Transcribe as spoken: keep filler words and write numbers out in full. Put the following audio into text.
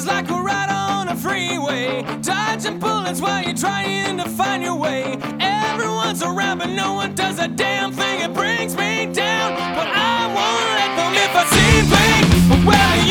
is like a ride on a freeway, dodging bullets while you're trying to find your way. Everyone's around but no one does a damn thing. It brings me down, but I won't let them. If I seem fake, well